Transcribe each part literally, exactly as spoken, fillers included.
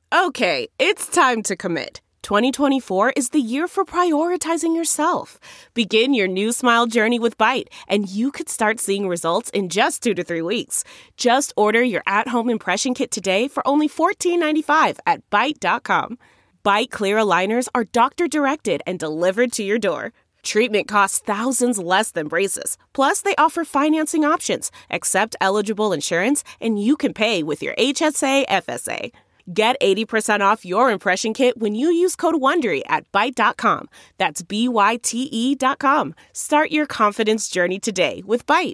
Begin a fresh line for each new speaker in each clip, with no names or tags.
Okay, it's time to commit. twenty twenty-four is the year for prioritizing yourself. Begin your new smile journey with Byte, and you could start seeing results in just two to three weeks. Just order your at-home impression kit today for only fourteen ninety-five at byte dot com. Byte clear aligners are doctor-directed and delivered to your door. Treatment costs thousands less than braces. Plus, they offer financing options, accept eligible insurance, and you can pay with your H S A F S A. Get eighty percent off your impression kit when you use code WONDERY at byte dot com. That's B Y T E dot com. Start your confidence journey today with Byte.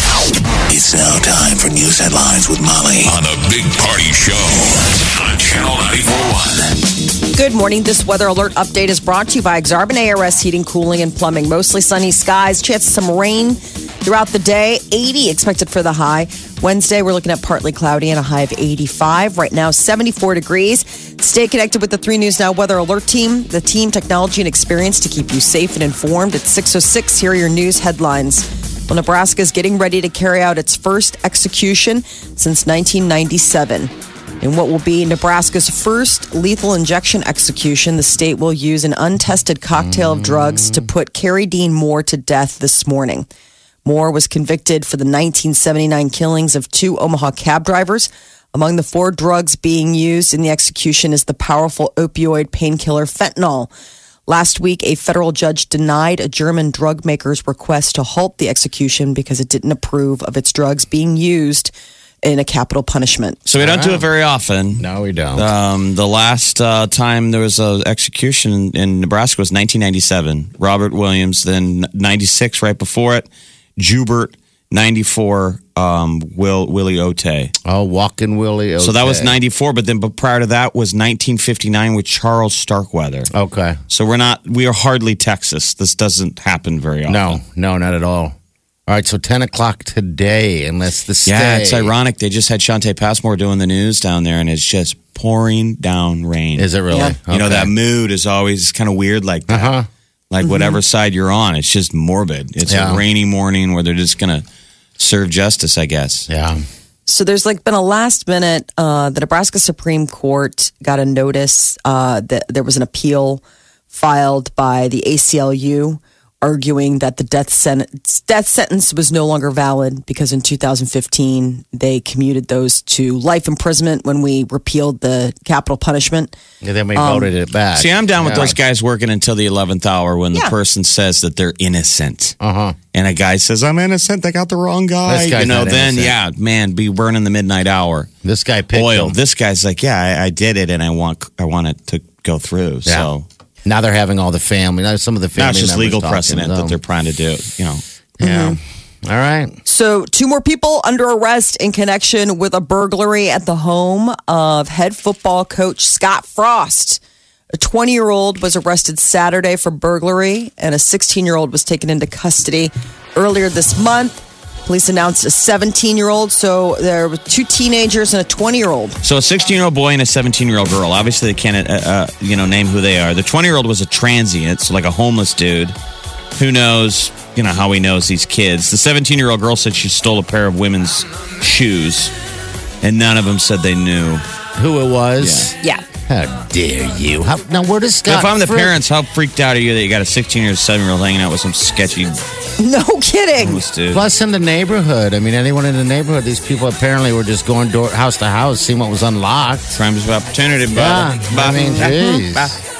It's now time for news headlines with Molly on a Big Party Show on Channel ninety-four point one.
Good morning. This weather alert update is brought to you by Exarban A R S Heating, Cooling, and Plumbing. Mostly sunny skies, chance of some rain throughout the day. eighty expected for the high. Wednesday, we're looking at partly cloudy and a high of eighty-five. Right now, seventy-four degrees. Stay connected with the three News Now Weather Alert Team, the team, technology, and experience to keep you safe and informed. At six oh six, here are your news headlines. Well, Nebraska is getting ready to carry out its first execution since nineteen ninety-seven. In what will be Nebraska's first lethal injection execution, the state will use an untested cocktail of drugs to put Carrie Dean Moore to death this morning. Moore was convicted for the nineteen seventy-nine killings of two Omaha cab drivers. Among the four drugs being used in the execution is the powerful opioid painkiller fentanyl. Last week, a federal judge denied a German drug maker's request to halt the execution because it didn't approve of its drugs being used in a capital punishment.
So we don't do it very often.
No, we don't.
Um, the last uh, time there was an execution in, in Nebraska was nineteen ninety-seven. Robert Williams, then ninety-six right before it. Jubert, ninety-four, um, Will Willie Otay.
Oh, Walking Willie Otay.
So that was ninety-four, but then but prior to that was nineteen fifty-nine with Charles Starkweather.
Okay.
So we're not, we are hardly Texas. This doesn't happen very often.
No, no, not at all. All right, so ten o'clock today, unless the stay.
Yeah, it's ironic. They just had Shante Passmore doing the news down there, and it's just pouring down rain.
Is it really?
Yeah.
Okay.
You know, that mood is always kind of weird like that.
Uh-huh.
Like
Mm-hmm.
whatever side you're on, it's just morbid. It's
Yeah.
a rainy morning where they're just going to serve justice, I guess.
Yeah.
So there's like been a last minute, uh, the Nebraska Supreme Court got a notice uh, that there was an appeal filed by the A C L U arguing that the death sentence, death sentence was no longer valid because in two thousand fifteen, they commuted those to life imprisonment when we repealed the capital punishment.
Yeah, then we
Um,
voted it back.
See, I'm down with
Yeah.
those guys working until the eleventh hour when
Yeah.
the person says that they're innocent.
Uh-huh.
And a guy says, I'm innocent. They got the wrong guy.
This guy's
you know,
not
then,
innocent.
yeah, man, be burning the midnight hour.
This guy picked
Oil.
him.
This guy's like, yeah, I, I did it, and I want I want it to go through.
Yeah.
So
Now they're having all the family. Now some of the family
now it's just
members
legal
talking,
precedent
so-
that they're trying to do. You know,
Yeah. All right.
So, two more people under arrest in connection with a burglary at the home of head football coach Scott Frost. A twenty-year-old was arrested Saturday for burglary, and a sixteen-year-old was taken into custody earlier this month. Police announced a seventeen-year-old, so there were two teenagers and a twenty-year-old.
so a sixteen-year-old boy and a seventeen-year-old girl. Obviously, they can't, uh, uh, you know, name who they are. The twenty-year-old was a transient, so like a homeless dude. Who knows, you know, how he knows these kids. The seventeen-year-old girl said she stole a pair of women's shoes, and none of them said they knew.
Who it was?
Yeah.
How dare you? How, now, where does Scott...
If I'm the
Frick-
parents, how freaked out are you that you got a sixteen or seven-year-old hanging out with some sketchy
No kidding.
homeless dude?
Plus, in the neighborhood. I mean, anyone in the neighborhood, these people apparently were just going door, house to house, seeing what was unlocked.
Crimes of opportunity,
Yeah,
brother.
I mean, jeez.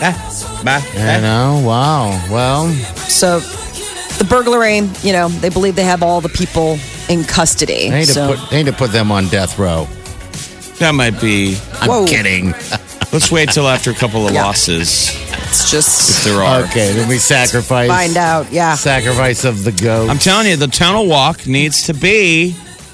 You know, wow. Well,
So, the burglary, you know, they believe they have all the people in custody.
they need,
So,
to put, they need to put them on death row.
That might be.
I'm
Whoa.
kidding.
Let's wait till after a couple of
Yeah.
losses,
it's
if
just
there are.
Okay, then we sacrifice.
find out. Yeah.
Sacrifice of the goat.
I'm telling you, the tunnel walk needs to be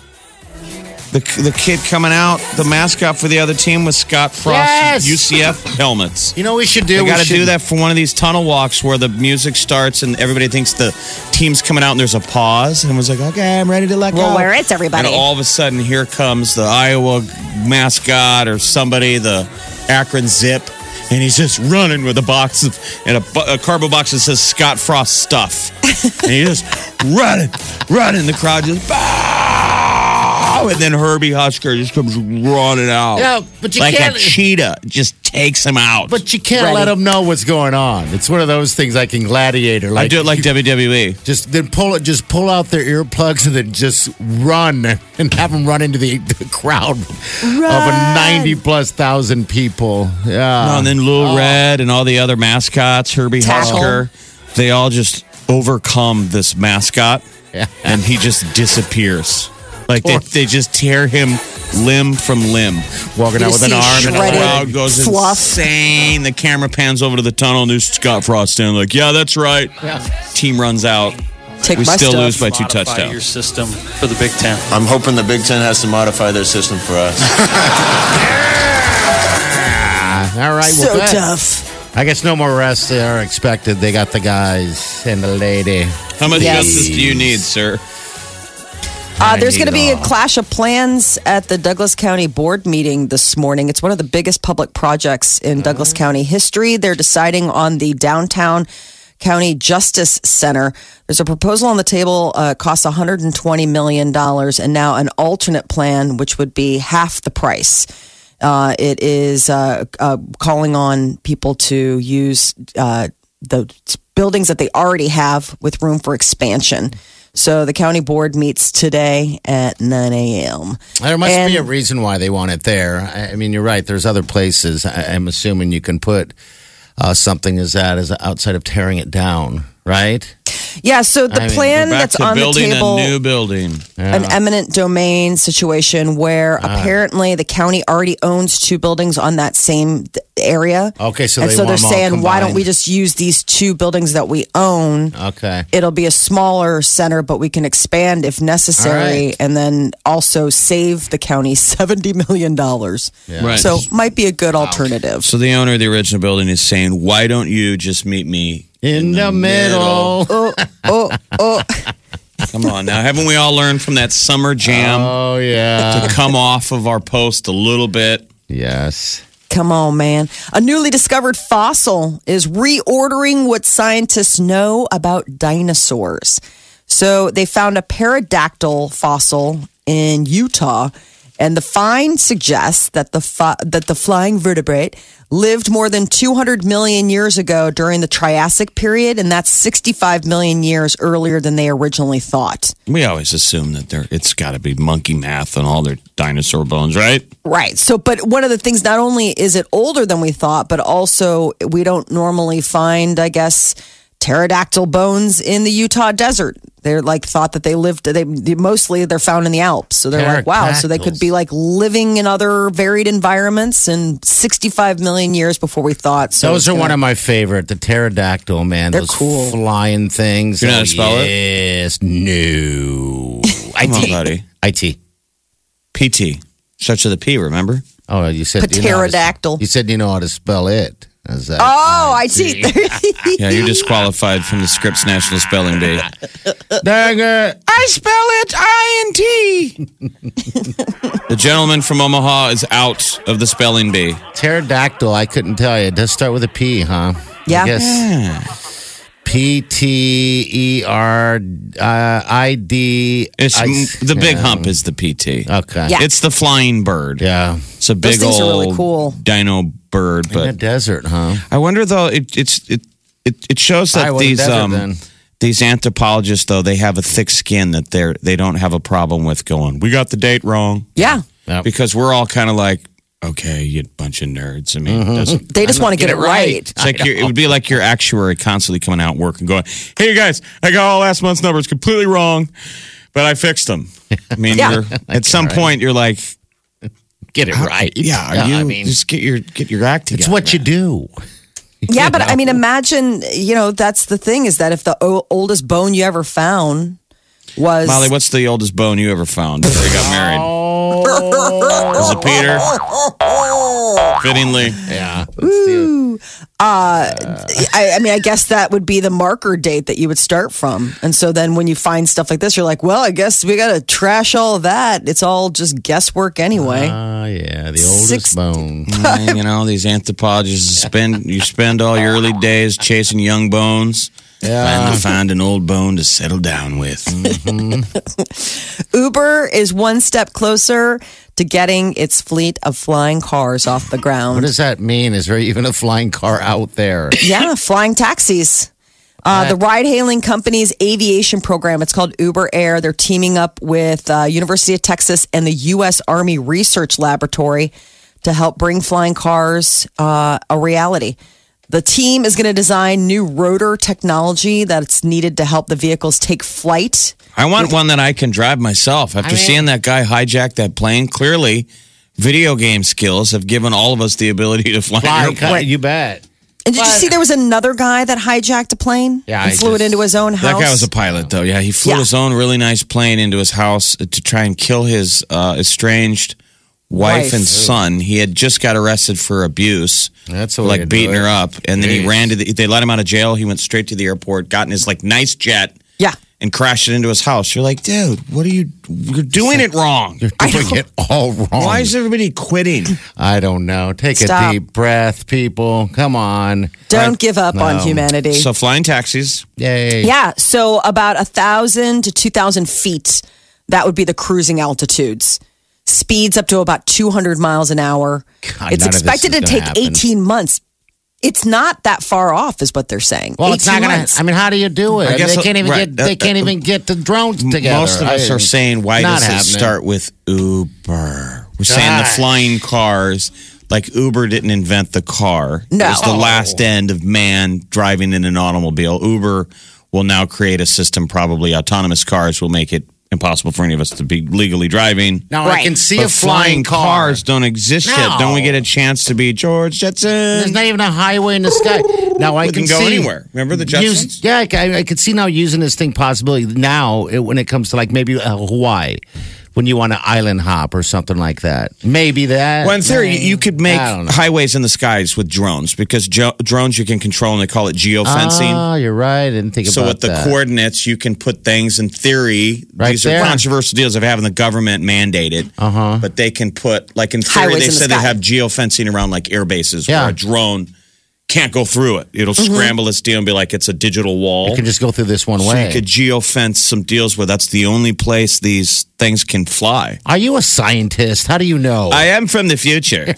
the the kid coming out, the mascot for the other team with Scott Frost
Yes!
U C F helmets.
You know what we should do?
They
We
got to
should-
do that for one of these tunnel walks where the music starts and everybody thinks the team's coming out and there's a pause. And everyone's like, okay, I'm ready to let
Well,
go.
where is everybody?
And all of a sudden, here comes the Iowa mascot or somebody, the Akron Zip. And he's just running with a box of, and a, bu- a cardboard box that says Scott Frost stuff. And he's just running, running. The crowd just, bah! oh, and then Herbie Husker just comes running out.
Yeah, but you
like
can't-
a cheetah, just takes him out.
But you can't
Ready.
let them know what's going on. It's one of those things like in Gladiator. Like
I do it like W W E.
Just then pull it. Just pull out their earplugs and then just run and have them run into the, the crowd of a ninety plus thousand people. Yeah,
No, and then Little Red and all the other mascots, Herbie
Tackle.
Husker, they all just overcome this mascot,
Yeah.
and he just disappears. Like they, they just tear him limb from limb.
walking
You
out with an
see
arm and a
The
shredded
leg.
crowd goes
fluff.
insane. The camera pans over to the tunnel, and there's Scott Frost standing like, yeah, that's right. Team runs out.
Take
We
my
still
stuff.
lose by two
Modify
touchdowns.
your system for the Big Ten.
I'm hoping the Big Ten has to modify their system for us.
All right,
So
well, good.
tough.
I guess no more arrests are expected. They got the guys and the lady.
How much
Yes.
justice do you need, sir?
Uh, there's
need
going to
it
be a
all.
clash of plans at the Douglas County Board meeting this morning. It's one of the biggest public projects in Douglas County history. They're deciding on the downtown County Justice Center. There's a proposal on the table, uh, costs one hundred twenty million dollars, and now an alternate plan, which would be half the price. Uh, it is uh, uh, calling on people to use uh, the buildings that they already have with room for expansion. So the county board meets today at nine a.m.
There must
And-
be a reason why they want it there. I I mean, you're right. There's other places. I- I'm assuming you can put uh, something as that as outside of tearing it down, right?
Yeah, so the
I mean,
plan
Back
that's
to
on the
building
table,
a new building.
an eminent domain situation where apparently the county already owns two buildings on that same th- area.
Okay, so
and
they
so
want
they're
them all
saying, why don't
combined.
we just use these two buildings that we own?
Okay.
It'll be a smaller center, but we can expand if necessary,
All right.
and then also save the county seventy million dollars.
Right.
So might be a good alternative.
So the owner of the original building is saying, why don't you just meet me
In the middle.
Oh, oh, oh.
Come on now. Haven't we all learned from that summer jam
Oh, yeah.
to come off of our post a little bit?
Yes.
Come on, man. A newly discovered fossil is reordering what scientists know about dinosaurs. So they found a pterodactyl fossil in Utah, and the find suggests that the fi- that the flying vertebrate lived more than two hundred million years ago during the Triassic period, and that's sixty-five million years earlier than they originally thought.
We always assume that there it's got to be monkey math on all their dinosaur bones, right?
Right. So, but one of the things, not only is it older than we thought, but also we don't normally find, I guess, pterodactyl bones in the Utah desert. They're like thought that they lived, they mostly they're found in the Alps. So they're like, wow, so they could be like living in other varied environments and sixty-five million years before we thought. So
Those
it's
are
gonna-
one of my favorite. The pterodactyl, man.
They're
Those
cool.
flying things.
You know how to
Oh,
spell it?
Yes. No.
Come on,
I T.
buddy.
I T.
P T. Starts with a P, remember?
Oh, you said you know how to-
Pterodactyl.
You said you know how to spell it. Is that
Oh, I see.
Yeah, you're disqualified from the Scripps National Spelling Bee.
Dang it.
I spell it I N T. The gentleman from Omaha is out of the spelling bee.
Pterodactyl, I couldn't tell you. It does start with a P, huh?
Yeah.
I guess P T E R I D.
It's
I-
the big
yeah.
hump is the P T.
Okay.
Yeah.
It's the flying bird.
Yeah.
It's a big
things are
old
really cool.
dino bird.
In the
But
desert, huh?
I wonder though, it it's it it, it shows that
Iowa
these
desert,
um
then.
these anthropologists though they have a thick skin that they're they don't have a problem with going. We got the date wrong.
Yeah.
Yep.
Because we're all kind of like, okay, you bunch of nerds. I mean,
Mm-hmm.
it doesn't.
They just want to get, it right.
It's like your, it would be like your actuary constantly coming out work and going, "Hey, you guys, I got all last month's numbers completely wrong, but I fixed them." I mean,
Yeah.
you're, at some point, you're like,
Get it right.
"Yeah, are
Yeah,
you
I mean,
just get your get your act together."
it's what you do.
Yeah, but
know?
I mean, imagine, you know, that's the thing is that if the o- oldest bone you ever found was.
Molly, what's the oldest bone you ever found before you got married?
Oh,
Was it Peter? Fittingly,
yeah. Let's do
I, I mean, I guess that would be the marker date that you would start from. And so then when you find stuff like this, you're like, well, I guess we got to trash all of that. It's all just guesswork anyway.
Ah, yeah, the oldest
Six-
bone.
you know these anthropologists spend you spend all your early days chasing young bones.
Yeah.
Finally find an old bone to settle down with.
Uber is one step closer to getting its fleet of flying cars off the
What
ground.
does that mean? Is there even a flying car out there?
Yeah, flying taxis. Uh, the ride-hailing company's aviation program, it's called Uber Air. They're teaming up with uh, University of Texas and the U S Army Research Laboratory to help bring flying cars uh, a reality. The team is going to design new rotor technology that's needed to help the vehicles take flight.
I want one that I can drive myself. After
I mean-
seeing that guy hijack that plane, clearly video game skills have given all of us the ability to fly
Fly,
an airplane.
you bet.
And did you see there was another guy that hijacked a plane
Yeah,
and
I
flew it
just-
into his own house?
That guy was a pilot, though. Yeah, he flew
Yeah.
his own really nice plane into his house to try and kill his uh, estranged wife,
Wife.
and son. He had just got arrested for abuse,
That's the way
like
to do
beating
it.
her up, and then he
Jeez.
ran to the. They let him out of jail. He went straight to the airport, got in his like nice jet,
Yeah.
and crashed it into his house. You're like, dude, what are you? You're doing it wrong.
You're doing it all wrong.
Why is everybody quitting?
I don't know. Take
Stop.
a deep breath, people. Come on.
Don't give up on
No.
humanity.
So flying taxis.
Yay.
Yeah, so about a thousand to two thousand feet, that would be the cruising altitudes. Speeds up to about two hundred miles an hour.
God,
it's
none of this
expected
is
to
gonna
take
happen.
eighteen months. It's not that far off, is what they're saying.
Well, it's not
eighteen
gonna.
months.
I mean, how do you do it?
I guess-
they can't even
right.
get. They
That-
can't
that-
even get the drones together.
Most of us
I-
are saying, why
not
does it
happening.
start with Uber? We're saying the
Gosh.
flying cars, like Uber didn't invent the car.
No.
It's the last end of man driving in an automobile. Uber will now create a system, probably autonomous cars will make it impossible for any of us to be legally driving.
Now I can see
But
a flying car.
cars don't exist yet.
No.
Don't we get a chance to be George Jetson?
There's not even a highway in the sky. Now I
We
can,
can go
see,
anywhere. Remember the Jetsons?
use- yeah, I, I, I could see now using this thing possibly now it, when it comes to like maybe uh, Hawaii, when you want to island hop or something like that. Maybe that.
Well, in theory,
Maybe.
you could make
I don't know.
highways in the skies with drones because jo- drones you can control and they call it geofencing.
Oh, you're right. I didn't think
So
about
with the
that.
coordinates, you can put things in theory.
Right
these
there.
are controversial deals of having the government mandate it. Uh-huh. But they can put, like in theory,
Highways
they
in the
said they
sky.
have geofencing around like air bases
Yeah.
where a drone can't go through it. It'll scramble its deal and be like it's a digital wall.
You can just go through this one
so
way.
you could geofence some deals where that's the only place these things can fly.
Are you a scientist? How do you know?
I am from the future.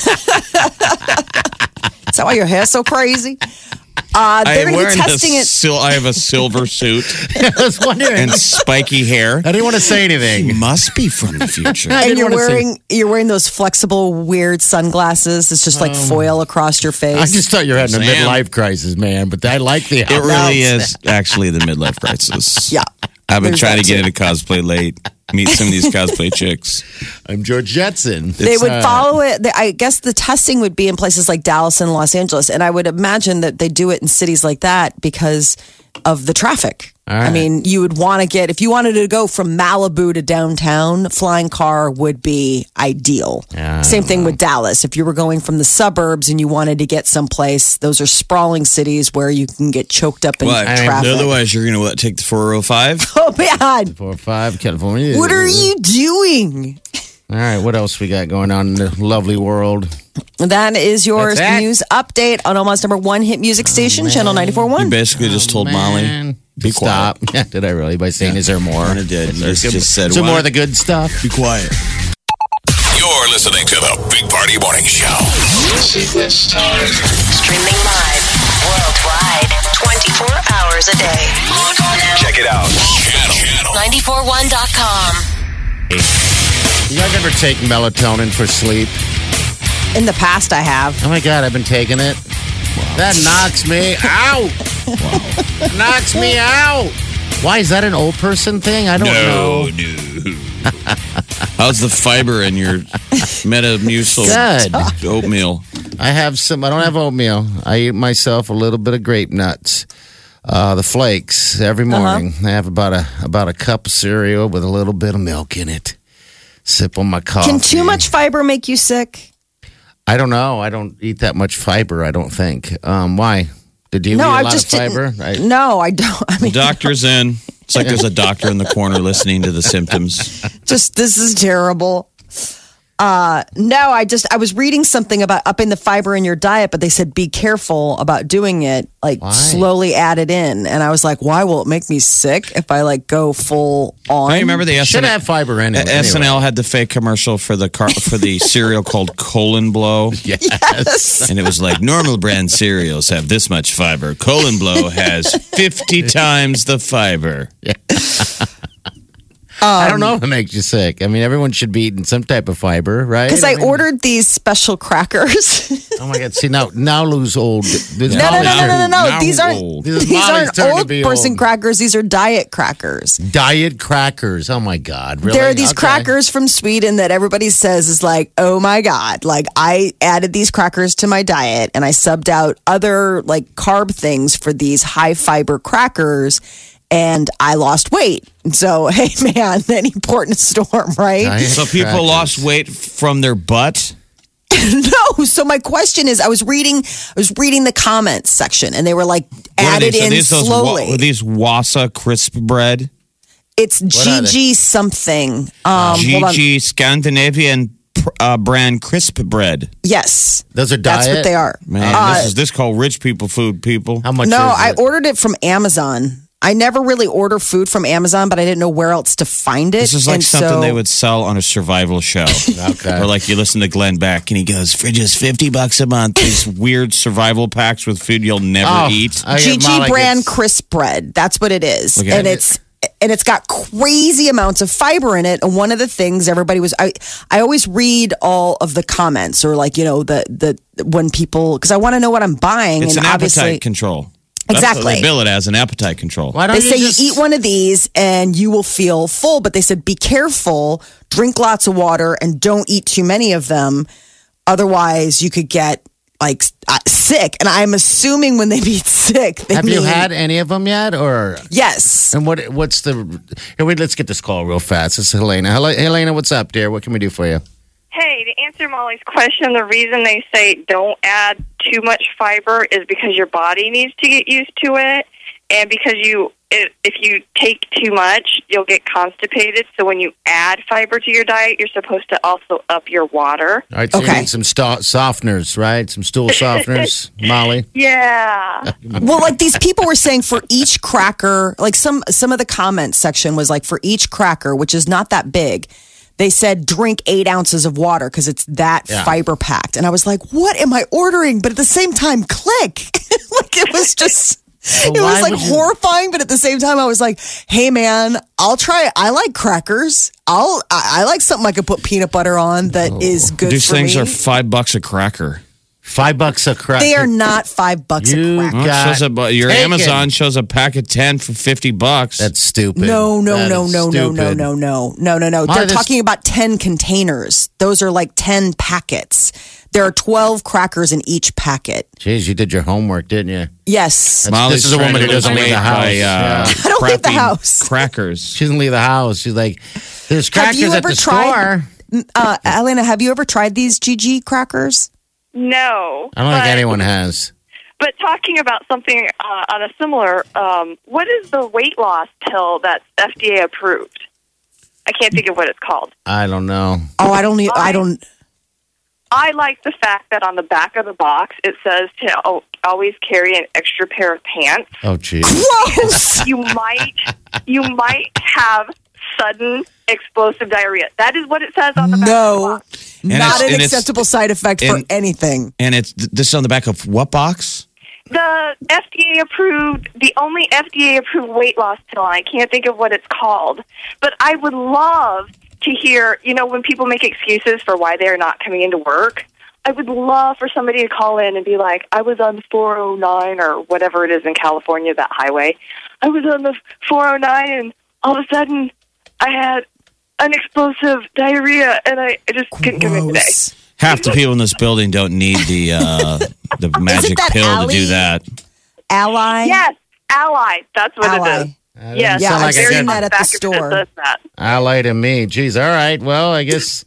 Is that why your hair's so crazy? Uh,
I
they're
am
going to be
wearing a
testing it.
sil- I have a silver suit
I was wondering.
and spiky hair.
I didn't want to say anything.
Must be from the future.
I
And
didn't
you're
wanna say-
wearing you're wearing those flexible, weird sunglasses. It's just like foil across your face.
I just thought you were having a
Sam.
midlife crisis, man. But I like the.
It really is actually the midlife crisis.
Yeah.
I've been
There's
trying to
that
get
too.
into cosplay late. Meet some of these cosplay chicks.
I'm George Jetson.
They would
uh,
follow it. they- I guess the testing would be in places like Dallas and Los Angeles, and I would imagine that they do it in cities like that because of the traffic.
All
I
right.
mean, you would want to get if you wanted to go from Malibu to downtown, flying car would be ideal.
Yeah,
Same thing with Dallas. If you were going from the suburbs and you wanted to get someplace, those are sprawling cities where you can get choked up in
What?
traffic.
Otherwise, you're going to what, take the four oh five?
Oh man,
Four or five, California.
what are you doing?
All right, what else we got going on in the lovely world?
That is your
That's it?
news update on Omaha's number one hit music station, Channel ninety-four point
You
one.
basically just told Molly,
Man,
be
stop. Yeah, did I really? By saying, is there more?
Kinda did. You
Is there
just- just said,
is there
why-
more of the good stuff?
be quiet.
You're listening to the Big Party Morning Show.
Streaming live worldwide twenty-four hours a day. Log on now.
Check it out. Channel.
nine four one dot com.
You guys ever take melatonin for sleep?
In the past, I have.
Oh my God, I've been taking it. That knocks me out. Knocks me out. Why is that an old person thing? I don't know.
no. How's the fiber in your Metamucil
Good.
oatmeal?
I have some. I don't have oatmeal. I eat myself a little bit of grape nuts, uh, the flakes every morning. I have about a about a cup of cereal with a little bit of milk in it. Sip on my coffee.
Can too much fiber make you sick?
I don't know. I don't eat that much fiber. I don't think. Um, why? Did you
no,
eat a
I
lot
just
of fiber?
didn't-
I,
No, I don't. I
The
mean,
doctor's in. It's like there's a doctor in the corner listening to the symptoms.
just this is terrible. Uh, no, I just I was reading something about upping the fiber in your diet, but they said be careful about doing it. Like
Why?
slowly add it in, and I was like, why will it make me sick if I like go full on?
I remember the
Should
S N L,
have fiber in it.
S N L
anyway.
had the fake commercial for the car, for the cereal called Colon Blow.
Yes.
And it was like normal brand cereals have this much fiber. Colon Blow has fifty times the fiber.
I don't know if it makes you sick. I mean, everyone should be eating some type of fiber, right?
Because I
mean-
ordered these special crackers.
Oh my God! See now, now Lou's old. This
No, no, no,
Molly's
no, no, no,
turn-
no.
Now
These aren't
old.
This is
these
Molly's
aren't
turn to
old
be
person
old.
crackers. These are diet crackers.
Diet crackers. Oh my God! Really?
There are these
Okay.
crackers from Sweden that everybody says is like, oh my God. Like, I added these crackers to my diet and I subbed out other like carb things for these high fiber crackers and I lost weight. So, hey, man, any port in a storm, right?
Diet
So people
crackers.
lost weight from their butt.
No. So my question is, I was reading, I was reading the comments section and they were like,
What are
add it
these? Are
in
these those
slowly.
wa- are these Wassa crisp bread?
It's
are
G G something. Um, hold on.
G G Scandinavian uh, brand crisp bread.
Yes.
Those are
That's
diet.
what they are.
Man,
Uh,
this is this called rich people food, people.
How much?
No,
is
I
it?
ordered it from Amazon. I never really order food from Amazon, but I didn't know where else to find it.
This is like
And
something
so-
they would sell on a survival show.
Okay.
Or like you listen to Glenn Beck and he goes, for just fifty bucks a month, these weird survival packs with food you'll never
Oh,
eat.
I get
G G
Molly
brand
gets-
crisp bread. That's what it is.
Look at
and
it.
it's and it's got crazy amounts of fiber in it. And one of the things everybody was I I always read all of the comments or like, you know, the the when people because I want to know what I'm buying.
It's
and
an
obviously
appetite control. That's what
Exactly.
they bill it as an appetite control.
Why don't
they say
just...
you eat one of these and you will feel full, but they said be careful, drink lots of water, and don't eat too many of them. Otherwise, you could get like uh, sick. And I'm assuming when they be sick, they
Have you
mean-
had any of them yet, or?
Yes.
And what? What's the? Here, wait. Let's get this call real fast. This is Helena. Hello, Helena, what's up, dear? What can we do for you?
Hey, to answer Molly's question, the reason they say don't add too much fiber is because your body needs to get used to it, and because you, if if you take too much, you'll get constipated. So when you add fiber to your diet, you're supposed to also up your water.
All right, so you
Okay.
need some sto- softeners, right? Some stool softeners, Molly.
Yeah.
Well, like these people were saying for each cracker, like some some of the comments section was like for each cracker, which is not that big, they said drink eight ounces of water because it's that
Yeah.
fiber packed. And I was like, what am I ordering? But at the same time, click. Like it was just.
But
It
why
was like
would you-
horrifying, but at the same time, I was like, "Hey, man, I'll try it. I like crackers. I'll. I, I like something I could put peanut butter on that is good
These
for
things
me."
are five bucks a cracker.
Five bucks a crack.
They are not five bucks
You
a cracker.
Well, it
got
shows a, your
taken.
Amazon shows a pack of ten for fifty bucks.
That's stupid.
No, no,
That
no,
is
no, no, no,
stupid.
no, no, no, no, no.
Why
They're
this-
talking about ten containers. Those are like ten packets. There are twelve crackers in each packet.
Jeez, you did your homework, didn't you?
Yes.
Molly's
This is a
trying
woman
to
who doesn't
lose
leave the
weight
house.
by, uh,
Yeah.
I don't leave the
crappy
house.
Crackers.
She doesn't leave the house. She's like, there's
Have
crackers
you
at
ever
the
tried-
store.
Uh, Elena, have you ever tried these G G crackers?
No.
I don't
but,
think anyone has.
But talking about something uh, on a similar, um, what is the weight loss pill that's F D A approved? I can't think of what it's called.
I don't know.
Oh, I don't. Need, I don't.
I like the fact that on the back of the box it says to oh, always carry an extra pair of pants.
Oh, geez.
Gross.
You might, you might have sudden explosive diarrhea. That is what it says on the back of the
No,
box.
not
it's-
an
and it's-
acceptable side effect for
and-
anything.
And it's this is on the back of what box?
The F D A approved, the only F D A approved weight loss pill, and I can't think of what it's called. But I would love to hear, you know, when people make excuses for why they're not coming into work, I would love for somebody to call in and be like, I was on the four oh nine or whatever it is in California, that highway. I was on the four oh nine and all of a sudden I had an explosive diarrhea and I, I just couldn't come in today.
Gross.
Half the people in this building don't need the uh, the magic
that
pill to
Ally?
do that.
Ally.
Yes, Ally. That's what
Ally.
it is.
That
Yes,
Yeah,
sound
I've
like a
seen
good
that at the
back if it
store.
says that.
ally to me. Jeez, all right. Well, I guess.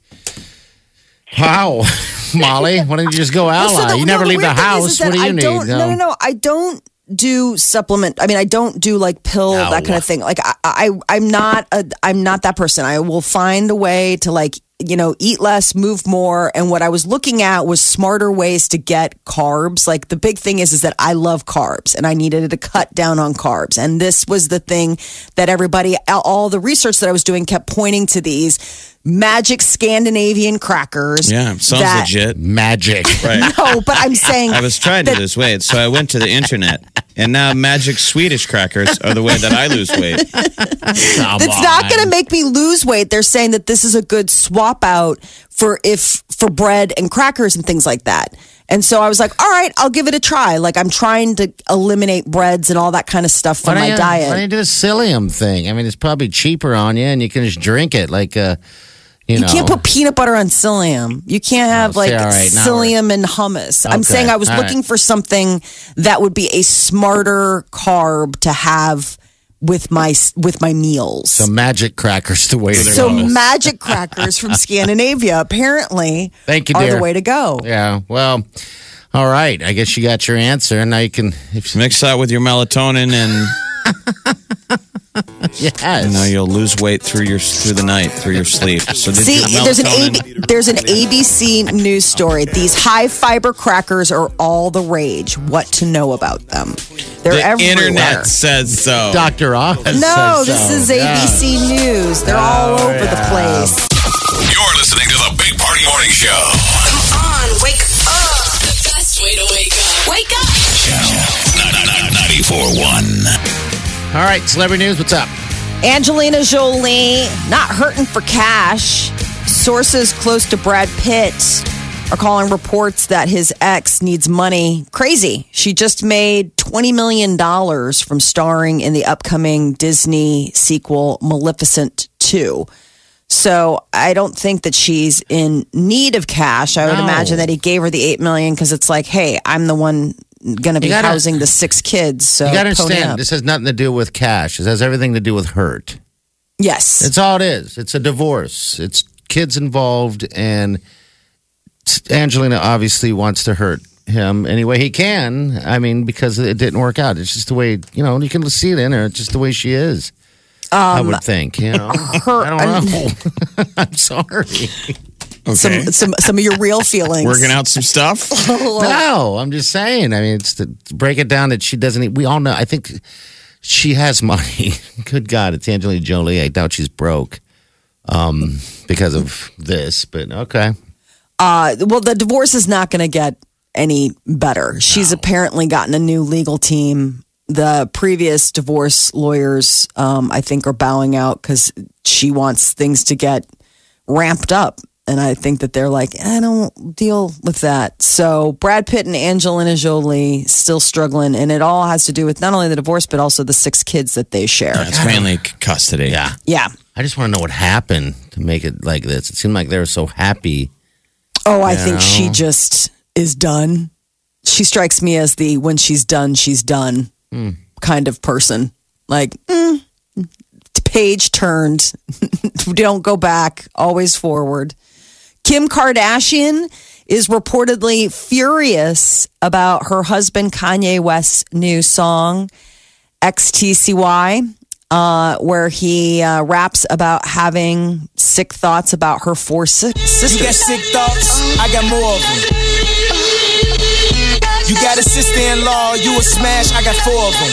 Wow. Molly, why don't you just go ally?
Well, so the-
you
no,
never
the
leave the
weird thing is-
house.
is that
What do you
I
need?
Don't, no, no, no. I don't do supplement. I mean, I don't do like pill,
No.
that kind of thing. Like I, I, I'm not a, I'm not that person. I will find a way to like, you know, eat less, move more. And what I was looking at was smarter ways to get carbs. Like the big thing is, is that I love carbs and I needed to cut down on carbs. And this was the thing that everybody, all the research that I was doing kept pointing to these magic Scandinavian crackers.
Yeah, sounds
that-
legit.
Magic.
Right.
No, but I'm saying
I was trying to
that-
lose weight, so I went to the internet, and now magic Swedish crackers are the way that I lose weight.
It's not going to make me lose weight. They're saying that this is a good swap out for if for bread and crackers and things like that. And so I was like, all right, I'll give it a try. Like I'm trying to eliminate breads and all that kind of stuff from
Why
my
don't you,
diet.
Why don't you do a psyllium thing? I mean, it's probably cheaper on you, and you can just drink it like uh, you,
You
know.
can't put peanut butter on psyllium. You can't have
Oh,
like
see, all right, now we're-
psyllium and hummus. I'm
Okay,
saying I was
all
looking
right.
for something that would be a smarter carb to have with my with my meals.
So magic crackers the way to
So
go.
magic crackers from Scandinavia apparently
Thank you,
are
dear.
the way to go.
Yeah. Well. All right. I guess you got your answer, and now you can. If,
Mix that with your melatonin, and
yes.
you know you'll lose weight through your through the night, through your sleep. So did
See,
your
there's an A
melatonin-
B, there's an A B C news story. These high fiber crackers are all the rage. What to know about them? They're
the
everywhere.
internet says so.
Doctor Oz.
No,
says
this
so.
is A B C News. They're all
Oh,
over the
yeah.
place.
You're listening to the Big Party Morning Show.
Come on, wake up. The best way to wake up. Wake up.
Channel ninety-four point one.
All right. Celebrity news. What's up?
Angelina Jolie not hurting for cash. Sources close to Brad Pitt are calling reports that his ex needs money. Crazy. She just made twenty million dollars from starring in the upcoming Disney sequel, Maleficent two. So I don't think that she's in need of cash. I would
No.
imagine that he gave her the eight million because it's like, hey, I'm the one going to be
You gotta-
housing the six kids. So
You got to
pony
understand,
up.
this has nothing to do with cash. This has everything to do with hurt.
Yes.
It's all it is. It's a divorce. It's kids involved, and Angelina obviously wants to hurt him any way he can. I mean, because it didn't work out. It's just the way, you know, you can see it in her. It's just the way she is. I would think, you know.
her-
I don't know. I'm sorry.
some,
Okay.
some some of your real feelings.
Working out some stuff.
No, I'm just saying. I mean, it's to break it down that she doesn't. e, We all know. I think she has money. Good God, it's Angelina Jolie. I doubt she's broke um, because of this. But okay,
Uh, well, the divorce is not going to get any better. She's apparently gotten a new legal team. The previous divorce lawyers, um, I think, are bowing out because she wants things to get ramped up. And I think that they're like, I don't deal with that. So Brad Pitt and Angelina Jolie still struggling. And it all has to do with not only the divorce, but also the six kids that they share.
It's mainly custody.
yeah.
Yeah.
I just want to know what happened to make it like this. It seemed like they were so happy.
Oh, I
You
think she
know?
just is done. She strikes me as the when she's done, she's done kind of person. Like, mm, page turned. Don't go back, always forward. Kim Kardashian is reportedly furious about her husband Kanye West's new song, X T C Y. Uh, where he uh, raps about having sick thoughts about her four si- sisters.
You got sick thoughts, I got more of them. You got a sister-in-law, you a smash, I got four of them.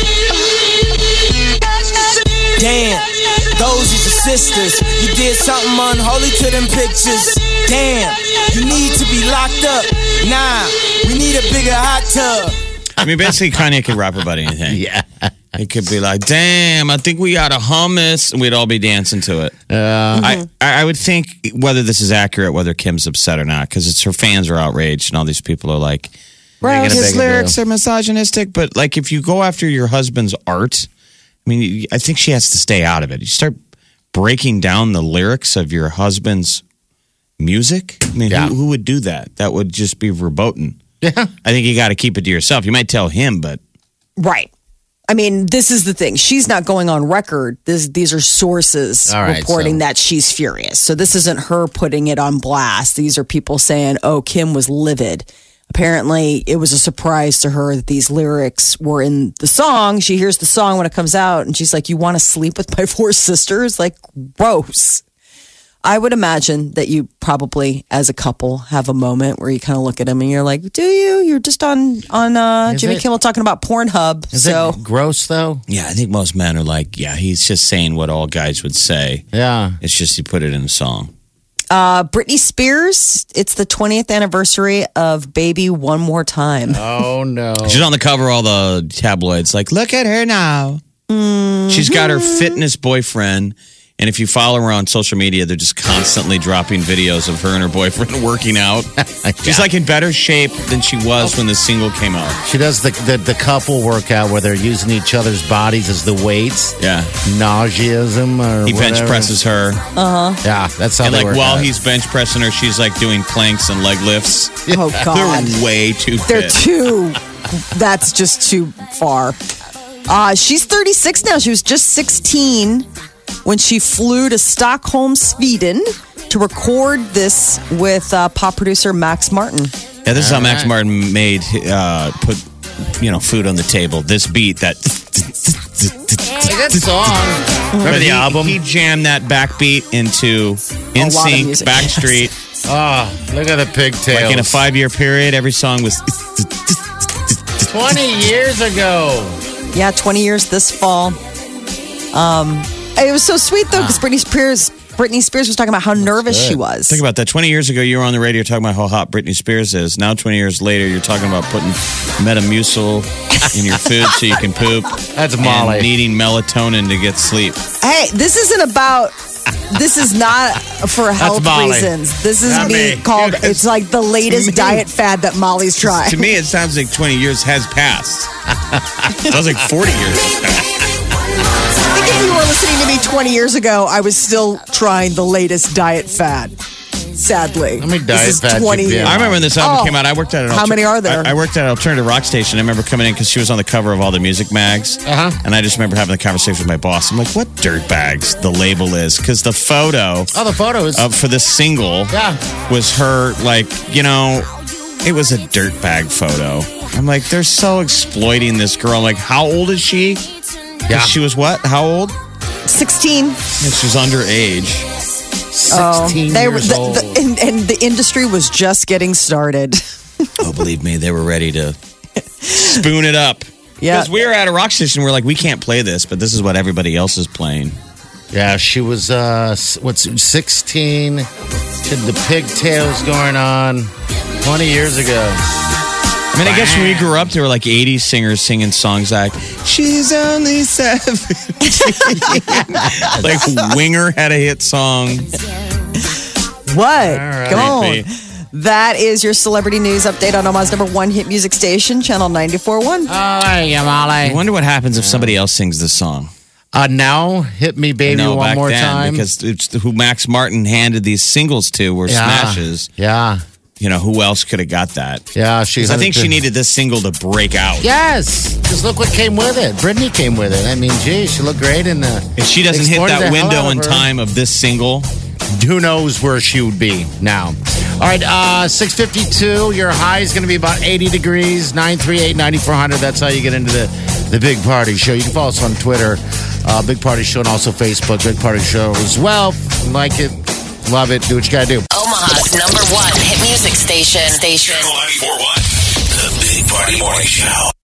Damn, those is your sisters. You did something unholy to them pictures. Damn, you need to be locked up. Nah, we need a bigger hot tub.
I mean, basically, Kanye could rap about anything.
Yeah.
He could be like, damn, I think we got a hummus. And we'd all be dancing to it.
Uh,
I, I would think whether this is accurate, whether Kim's upset or not, because it's her fans are outraged and all these people are like,
Making a
his
big
lyrics
deal.
are misogynistic. But like, if you go after your husband's art, I mean, I think she has to stay out of it. You start breaking down the lyrics of your husband's music. I mean,
Yeah.
who, who would do that? That would just be verboten.
Yeah.
I think you got to keep it to yourself. You might tell him, but
Right. I mean, this is the thing. She's not going on record. This, these are sources
All right,
reporting
so-
that she's furious. So this isn't her putting it on blast. These are people saying, oh, Kim was livid. Apparently, it was a surprise to her that these lyrics were in the song. She hears the song when it comes out, and she's like, you want to sleep with my four sisters? Like, gross. I would imagine that you probably, as a couple, have a moment where you kind of look at him and you're like, do you? You're just on, on uh, Jimmy
it,
Kimmel talking about Pornhub.
Is
so.
it gross, though?
Yeah, I think most men are like, yeah, he's just saying what all guys would say.
Yeah.
It's just he put it in a song.
Uh, Britney Spears, it's the twentieth anniversary of Baby One More Time.
Oh, no.
She's on the cover of all the tabloids. Like, look at her now. Mm-hmm. She's got her fitness boyfriend. And if you follow her on social media, they're just constantly dropping videos of her and her boyfriend working out. yeah. She's like in better shape than she was when the single came out.
She does the, the the couple workout where they're using each other's bodies as the weights.
Yeah.
Nauseism or
He
whatever.
bench presses her.
Uh-huh.
Yeah, that's how
And
they
like
work
while
out.
he's bench pressing her, she's like doing planks and leg lifts.
Oh, God.
They're way too
They're
fit.
too, that's just too far. Uh, she's thirty-six now. She was just sixteen when she flew to Stockholm, Sweden to record this with uh, pop producer Max Martin.
Yeah, this is how
All
Max
right.
Martin made, uh, put, you know, food on the table. This beat, that.
Hey, good song. Remember
But
the
he,
album?
He jammed that backbeat into
lot of
NSYNC,
music,
Backstreet.
Oh, look at the pigtails.
Like in a five-year period, every song was.
twenty years ago.
Yeah, twenty years this fall. Um, it was so sweet though because Britney Spears, Britney Spears was talking about how nervous
good.
she was.
Think about that. twenty years ago, you were on the radio talking about how hot Britney Spears is. Now, twenty years later, you're talking about putting Metamucil in your food so you can poop.
That's Molly.
And needing melatonin to get sleep.
Hey, this isn't about. This is not for health
Molly.
reasons. This is
Not
me
me.
called.
Yes.
It's like the latest
me.
diet fad that Molly's trying.
To me, it sounds like twenty years has passed. It sounds like forty years has passed.
I think if you were listening to me twenty years ago, I was still trying the latest diet fad. Sadly,
How many
This
diet
is
fads
twenty
you been
years.
on?
I remember when this album
Oh.
came out. I worked at an
How many are there?
I, I worked at an alternative rock station. I remember coming in because she was on the cover of all the music mags.
Uh-huh.
And I just remember having the conversation with my boss. I'm like, what dirtbags the label is? Because the photo
Oh, the photos.
of for this single
Yeah.
was her, like, you know, it was a dirtbag photo. I'm like, they're so exploiting this girl. I'm like, how old is she?
Yeah.
She was what? How old?
Sixteen.
And she was underage.
sixteen
They were
years
the,
old.
the, and, and the industry was just getting started.
Oh, believe me, they were ready to spoon it up.
Yeah.
Because we were at a rock station, we're like, we can't play this, but this is what everybody else is playing.
Yeah, she was, uh, s- what's sixteen? She had the pigtails going on twenty years ago.
I mean, I guess when we grew up, there were like eighties singers singing songs like, she's only seventeen. Like, Winger had a hit song.
What?
right.
Come on.
Creepy.
That is your celebrity news update on Omaha's number one hit music station, Channel ninety-four point one.
Oh, there you go,
I
Molly.
wonder what happens if somebody else sings this song.
Uh, now, hit me, baby,
No,
one
back
more
then,
time.
because it's who Max Martin handed these singles to were
yeah.
smashes.
Yeah.
You know, who else could have got that?
Yeah, she's.
'Cause I think she needed this single to break out.
Yes, because look what came with it. Britney came with it. I mean, gee, she looked great in the.
If she doesn't hit
Exploited
that
the hell
window
out
in
of her.
time of this single,
Who knows where she would be now? All right, uh, six fifty-two. Your high is going to be about eighty degrees. nine three eight, nine four hundred. That's how you get into the the Big Party Show. You can follow us on Twitter, uh, Big Party Show, and also Facebook, Big Party Show as well. Like it, love it. Do what you got to do.
Omaha's number one hit music station. Station.
Channel ninety-four point one. The Big Party Morning Show.